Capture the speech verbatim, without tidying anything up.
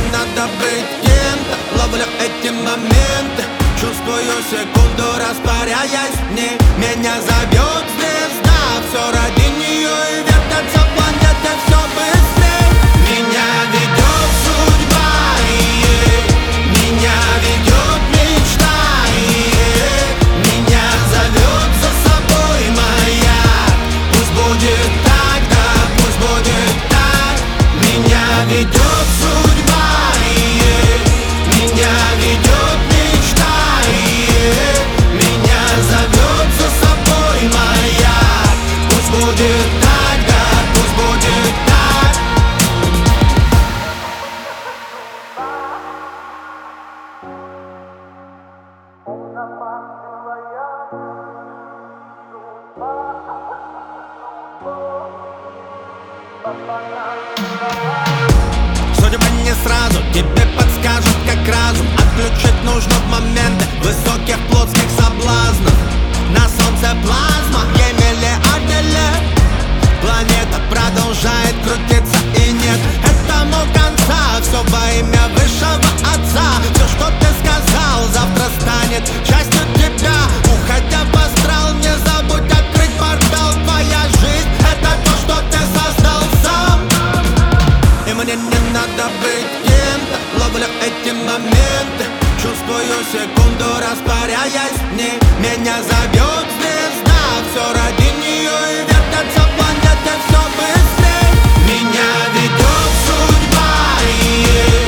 надо быть кем-то. Ловлю эти моменты, чувствую секунду, растворяясь в ней. Меня зовет звезда, все ради нее и вертятся планеты все быстрее. Меня ведет судьба, и меня ведет мечта, и меня зовет за собой моя. Пусть будет так, да, пусть будет так. Меня ведет судьба, и меня ведет мечта, и меня зовет за собой моя. Пусть будет так, да, пусть будет так. Судьба не сразу тебе подскажет, как разум отключить нужно в моменты высоких плотских соблазнов. На солнце плазма, ей миллиарды лет. Планета продолжает крутиться и нет этому конца. Все во имя высшего отца. Все, что ты сказал, завтра станет частью тебя. Уходя в астрал, не забудь открыть портал. Твоя жизнь — это то, что ты создал сам. И мне не надо быть кем-то. Ловлю эти моменты, чувствую секунду, растворяясь в ней. Меня зовет звезда, все ради нее и вертятся планеты все быстрее. Меня ведет судьба, и